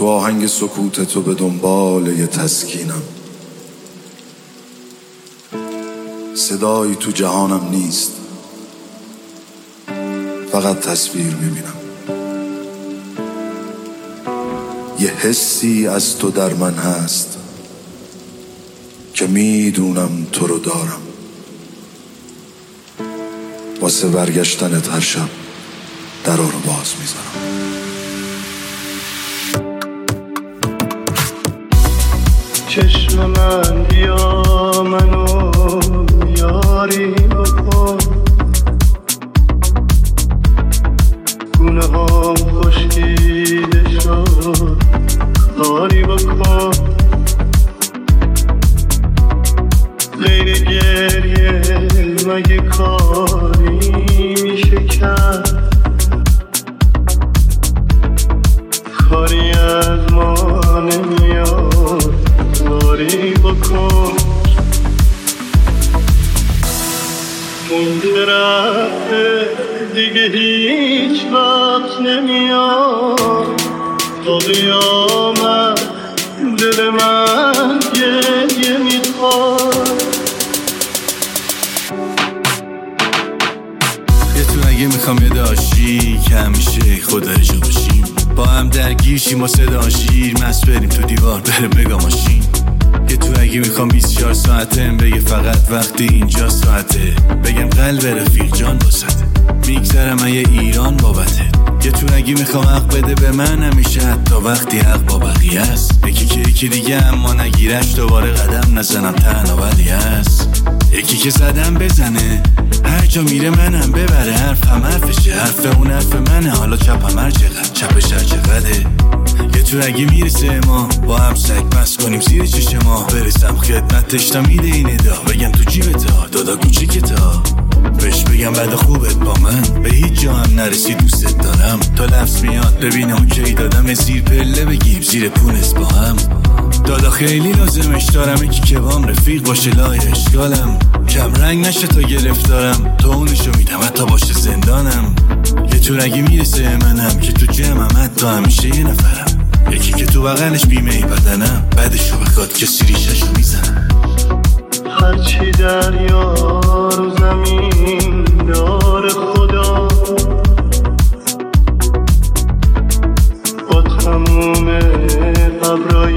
تو آهنگ سکوت تو به دنبال یه تسکینم. صدایی تو جهانم نیست، فقط تصویر میبینم. یه حسی از تو در من هست که میدونم تو رو دارم. واسه برگشتنت هر شب درا رو باز میذارم. چشم من بیا منو یاری بکن، گونه هم خشکیده شد کاری بکن. غیر گریه مگه کاری میشه کرد؟ کاری از ما نمیاد، کاری بکن. اون که رفته دیگه هیچ وقت نمیاد. تا قیامت دل من گریه میخواد. یه تو اگه میخوام یه داشتی که همیشه خدا جا باشیم، با هم درگیر شیم و صدا شیر مست بریم تو دیوار بره بگا ماشین. یه تو اگه میخوام 24 ساعتم بگه فقط وقتی اینجا ساعته، بگم قلب رفیق جان باسته، میگذرم یه ایران بابته. یه تو اگه میخوام حق بده به من همیشه، حتی وقتی حق با بقیه است. یکی که یکی دیگه اما نگیرش دوباره قدم نزنم تنها ولی هست. یکی که زدم بزنه هر جا میره منم ببره، حرفم حرفشه، حرف اون حرف منه. حالا چپم هر چقدر چپش هر چقدره. یه تو اگه میرسه ما با هم سگ بس کنیم زیر چشم ما، برسم خدمتش تا میده این ادا، بگم تو جیبت ها دادا کوچیکتا، بهش بگم بعد خوبت با من به هیچ جا هم نرسی دوستت دارم. تا لفظ میاد ببینم اوکی دادم زیر پله بگیریم زیر پونس با هم. دادا خیلی لازمش دارم یکی که بام رفیق باشه لای اشکالم، کم رنگ نشه تا گرفتارم، تو اونشو میدم حتی باشه زندانم. یه تو اگه میرسه منم که تو جمعم حتی همیشه یه نفرم، یکی که تو بغلش بیمه ای بدنم، بعدشو بخواد کسی ریششو میزنم. هرچی دریا رو زمین داره خدا، با تموم ابرای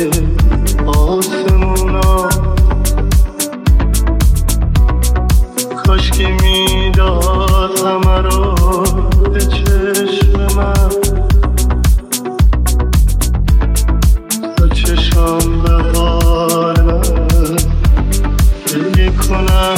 آسمونا، کاشکی میداد همه رو به چشم من، تا چشم به حال من بگی کنم.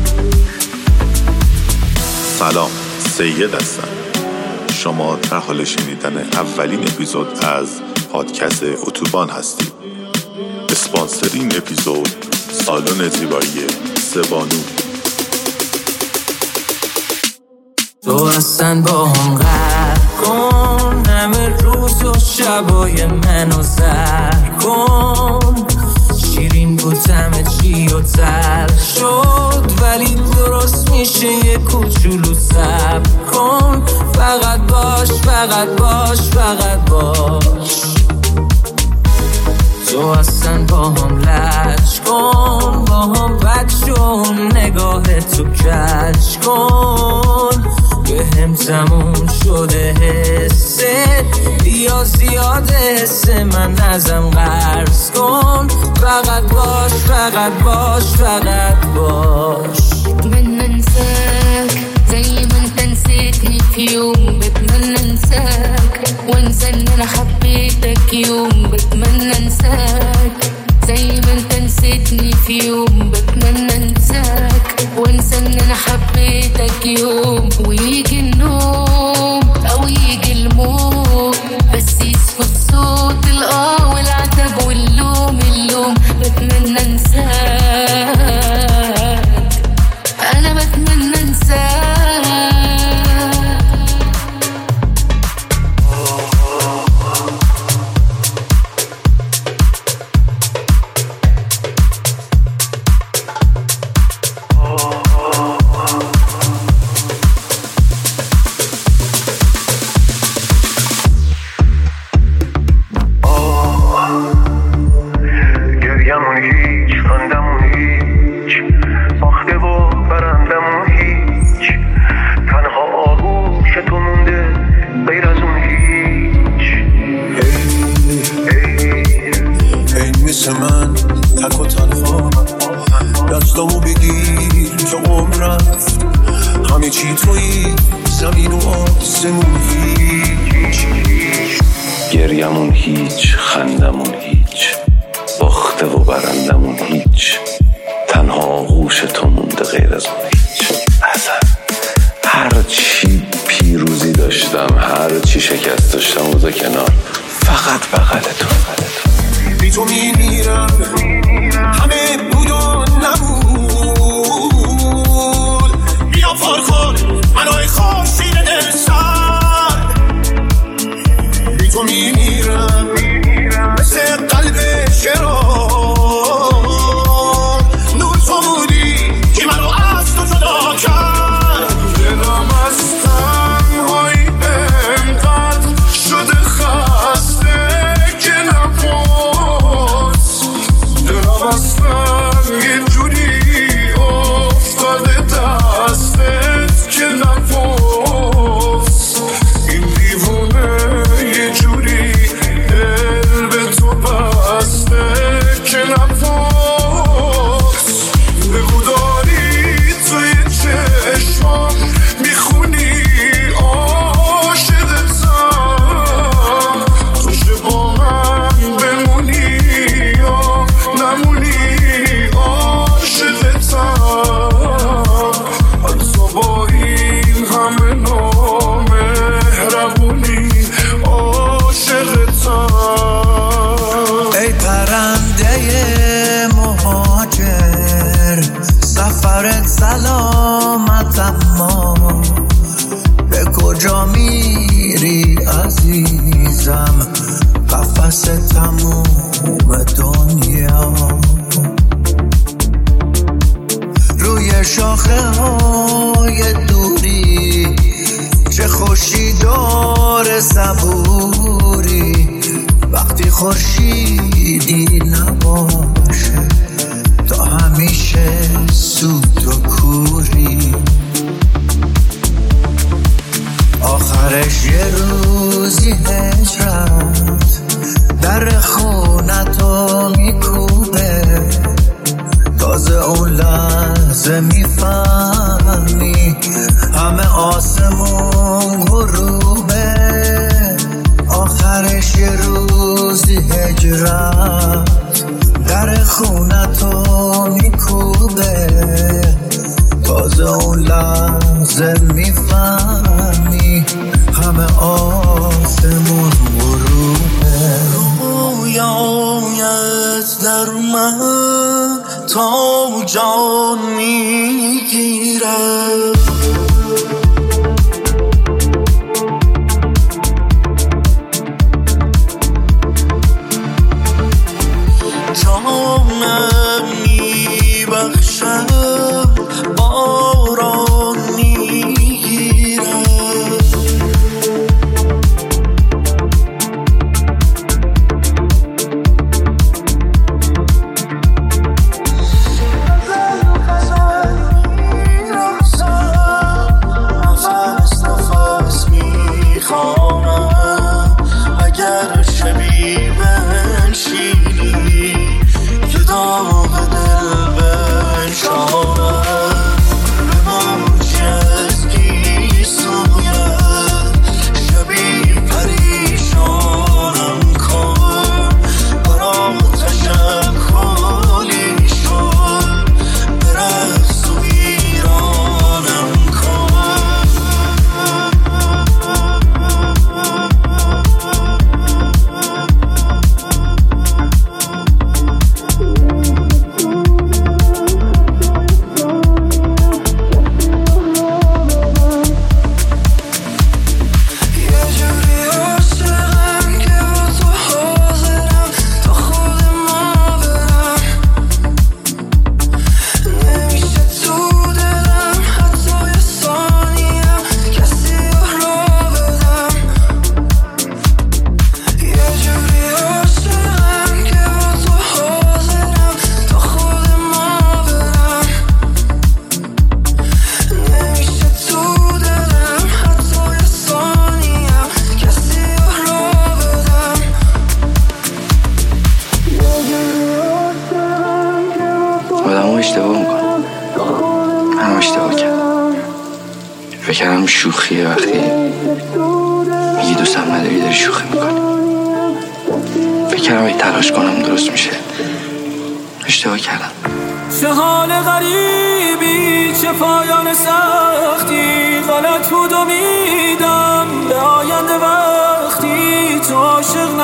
سلام، سید هستم. شما در حال شنیدن اولین اپیزود از پادکست اتوبان هستید. اسپانسر این اپیزود سالن زیبایی سبانو. تو اصلا با هم قرد کن، همه روز و شبای منو زر کن. شیرین بود همه چی و تر شد، ولی درست میشه یه کوچولو صبر کن. فقط باش فقط باش فقط باش. تو اصلا با هم لج کن، با هم بد شون، نگاه تو کج کن. به هم تموم شده حسه، بیا زیاد حسه من ازم قرض کن. فقط باش فقط باش فقط باش. بتمنى انساك زي ما انت نسيتني في يوم، بتمنى انساك وانسى ان انا حبيتك يوم. بتمنى انساك زي ما انت نسيتني في يوم، بتمنى انساك وانسى ان انا حبيتك يوم. ويجي النوم او يجي الموت، بس يسكت صوت الاه والعتب واللوم اللوم. بتمنى انساك، انا بتمنى انساك. عمر رفت. همه چی تویی، زمین و آسمون هیچ. گریمون هیچ، خندمون هیچ، باخته و برندمون هیچ. تنها آغوش تو مونده غیر از اون هیچ. اصلا هر چی پیروزی داشتم، هر چی شکست داشتم اوزا کنار، فقط بغل تو. بی تو میمیرم، همه بود و نبود. بیا پر کن منو ای خورشید دل سر. بی تو میمیرم مثل قلب شرار. نور تو بودی که منو از تو جدا کرد. دلم از تنهایی انقدر شده خسته که نپرس. دلم اصلا یه جوری افتاده دستت که نپرس. این دیوونه یه جوری دل به تو بسته که نپرس. بگو داری توی چشمام میخونی عاشقتم. تو چه با من بمونی یا نمونی عاشقتم. حتی با این همه نامهربونی عاشقتم. ای پرنده مهاجر، سفرت سلامت، اما به کجا میری عزیزم؟ قفس تموم دنیا روی شاخه های دوری، چه خوشی داره صبوری. وقتی خورشیدی نباشه تا همیشه سود و کوری. آخرش یه روزی هجرت در خونتو میکوبه. تازه اون لحظه میفهمی همه آسمون غروبه. آخرش یه روزی هجرت در خونتو میکوبه. تازه اون لحظه میفهمی همه آسمون غروبه. رویایت در من تا جان میگیره. جانم میبخشم، باران میگیره. اشتباه کردم. فکر کردم شوخیه وقتی میگی دوستم نداری داری شوخی میکنی. فکر کردم اگه تلاش کنم درست میشه. اشتباه کردم. چه حال غریبی، چه پایان سختی، غلط بود امیدم به آینده وقتی تو عاشق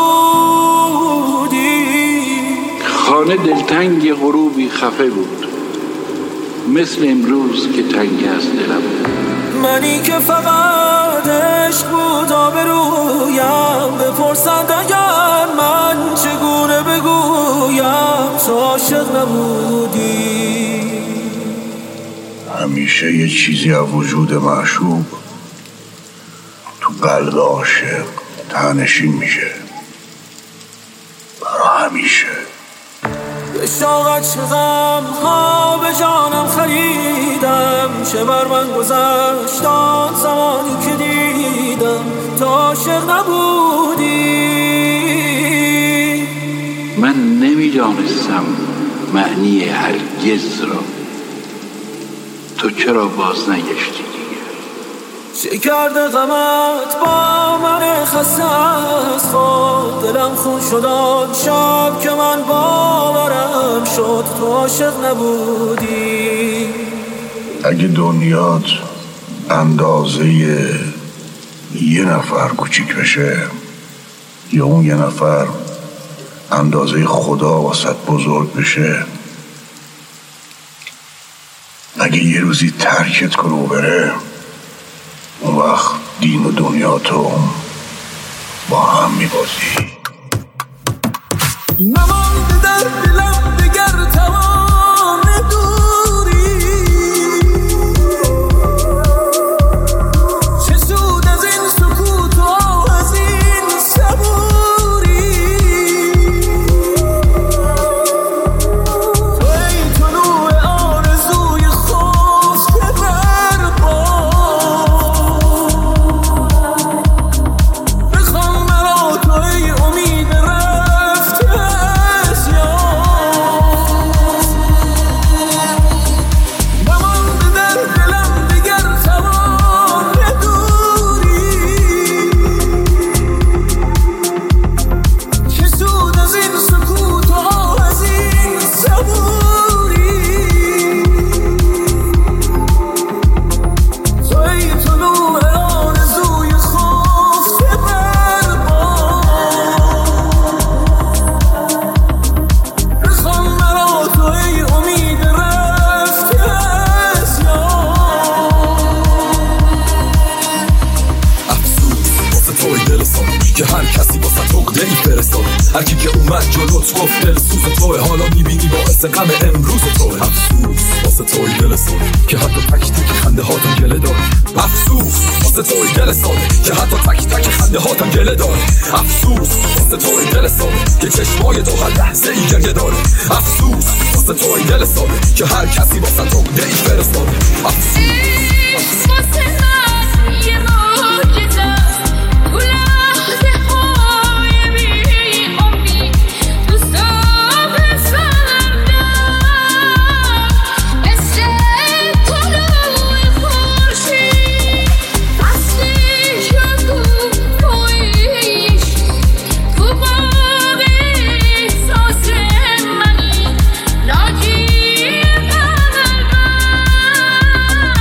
نبودی. خانه دلتنگ غروبی خفه بود، مثل امروز که تنگ از دلم. منی که فقط عشق بود آبرویم، بپرسند اگر من چگونه بگویم تو عاشق نبودی. همیشه یه چیزی از وجود معشوق تو قلب عاشق تنشین میشه برا همیشه. به شاقت چه غم ها به جانم خریدم، چه بر من گذشت آن زمانی که دیدم تو عاشق نبودی. من نمیدانستم معنی هرگز را، تو چرا باز نگشتی دیگه؟ چه کرده غمت با من خسته از خود، دلم خون شد آن شب که من باورم شد تو عاشق نبودی. اگه دنیات اندازه یه نفر کوچیک بشه، یا اون یه نفر اندازه خدا واسط بزرگ بشه، اگه یه روزی ترکت کنه و بره، اون وقت دین و دنیا تو با هم میبازی. نمانده در دلم دگر توان دوری، چه سود از این سکوت و از این صبوری. تو ای طلوع آرزوی خفته در باد، بخوان مرا تو ای امید رفته از یاد. نمانده در دلم دیگر توان دوری، چه سود از این سکوت و از این صبوری. تو ای طلوع آرزوی خفته در باد، بخوان مرا تو ای امید رفته از یاد. افسوس واسه توی دل سان که هر کسی واسه عقده ای فرستاد. هر کی که اومد جلوت گفت دل سوز توه، حالا میبینی باعث غم امروز توه. افسوس واسه توی دل سان که حتی تک تک خنده هاتم گله دار. افسوس واسه توی دل سان که حتی تک تک خنده هاتم گله دار. افسوس واسه توی دل سان که چشمای تو هر لحظه ای گریه داره. افسوس واسه توی دل سان که هر کسی واسه عقده ای فرستاد. افسوس واسه من یه معجزه تو لحظه های بی امید، تو صبح سردم مثل طلوع خورشید. فصلی شد تو پاییش، تو باغ احساس منی، ناجی قلبم.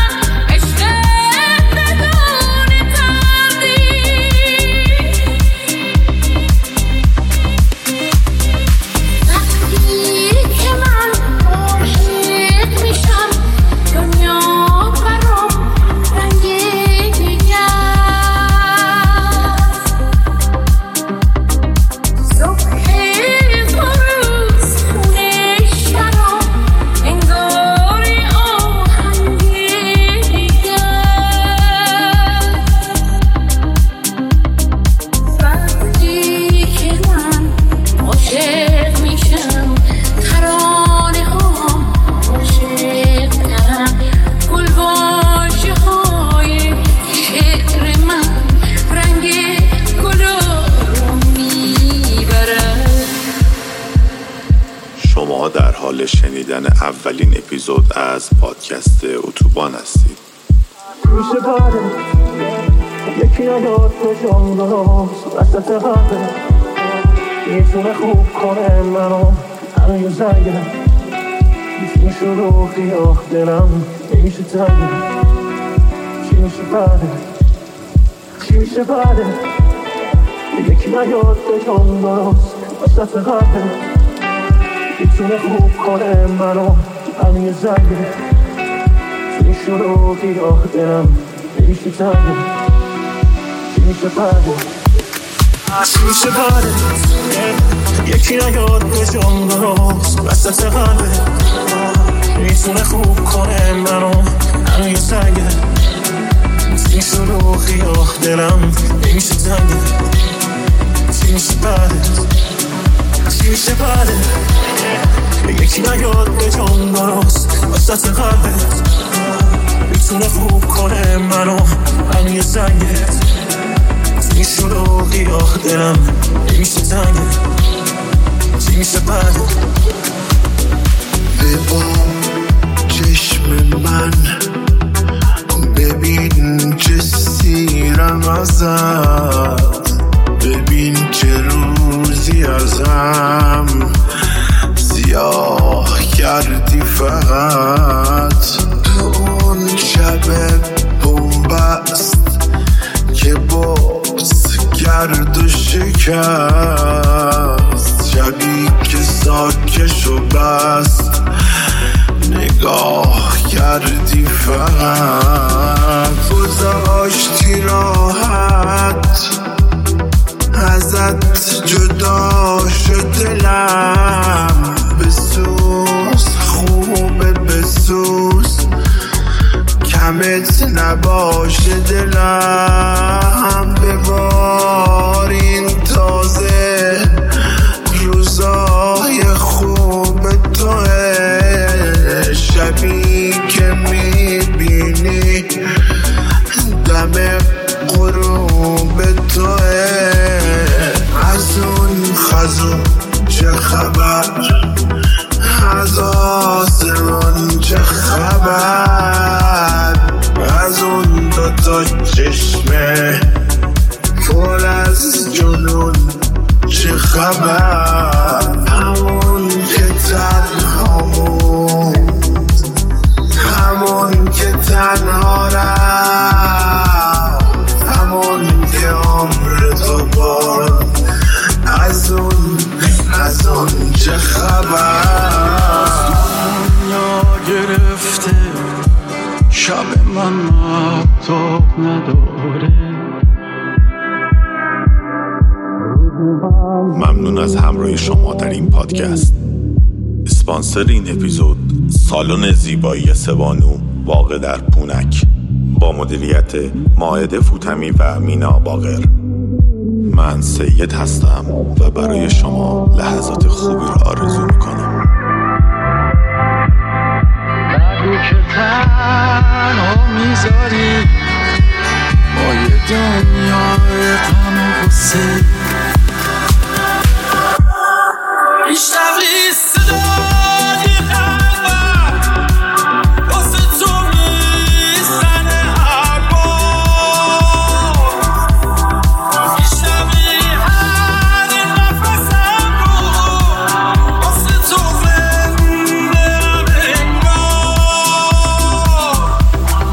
حال شنیدن اولین اپیزود از پادکست اتوبان هستید. میشه بعد یکی نیاد به جان درست وسط قلبه میتونه خوب کنه منو همه زنگه میتونه شروع خیاه دلم نمیشه تنگه چی میشه بعده چی میشه بعده یکی نیاد به جان درست وسط قلبه میتونه خوب کنه منو همه زنگه چی شروع خیاه دلم نمیشه تنگه چی میشه بعده چی میشه بعده یکی نیاد به جان درست وسط قلبه میتونه خوب کنه منو همه سنگه چی شروع خیاه دلم نمیشه تنگه چی میشه بعده چی میشه بعده یکی نیاد به جان درست وسط قلبه میتونه خوب کنه منو همه سنگه چی شروع خیاه دلم نمیشه تنگه چی میشه بعده ببا چشم من ببین چه سیرم ازت ببین چه روزی ازم سیاه کردی فقط تو اون شب بومبست که بغض کرد و شکست شبی که ساکش و بست نگاه کردی فقط گذاشتی راحت ازت جدا شد دلم بسوز خوبه بسوز کمت نباشه دلم ببارین تازه روزای خوب توه شبی که میبینی دم غروب توه از اون خزون چه خبر از آسمان چه خبر از اون دوتا چشمه پر از جنون چه خبر همون که تنها موند همون که تنها رفت همون که عمر تو بار از اون چه خبر دنیا گرفته شب من مهتاب نداره ممنون از همراهی شما در این پادکست. اسپانسر این اپیزود سالن زیبایی سبانو واقع در پونک با مدیریت مائده فوتمی و مینا باقر. من سید هستم و برای شما لحظات خوبی را آرزو میکنم. نگو که تنها میذاری با یه دنیای غم و غصه میشنوی صدای قلبم واسه تو میزنه هر بار میشنوی هر نفسم رو واسه تو زنده انگار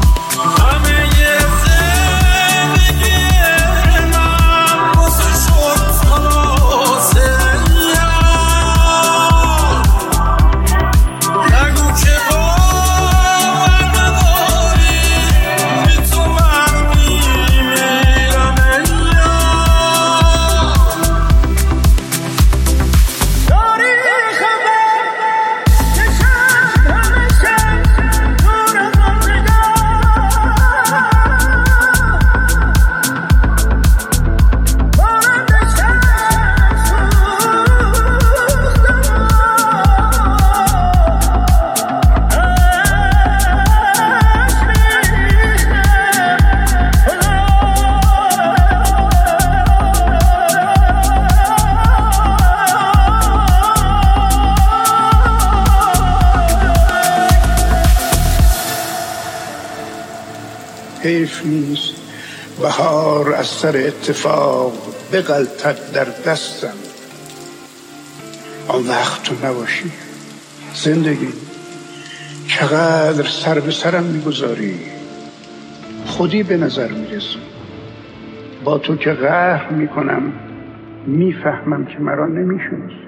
حیف نیست بهار از سر اتفاق بغلطد در دستم. آن وقت تو نباشی زندگی چقدر سر به سرم میگذاری، خودی به نظر میرسی. با تو که قهر میکنم میفهمم که مرا نمیشناسی.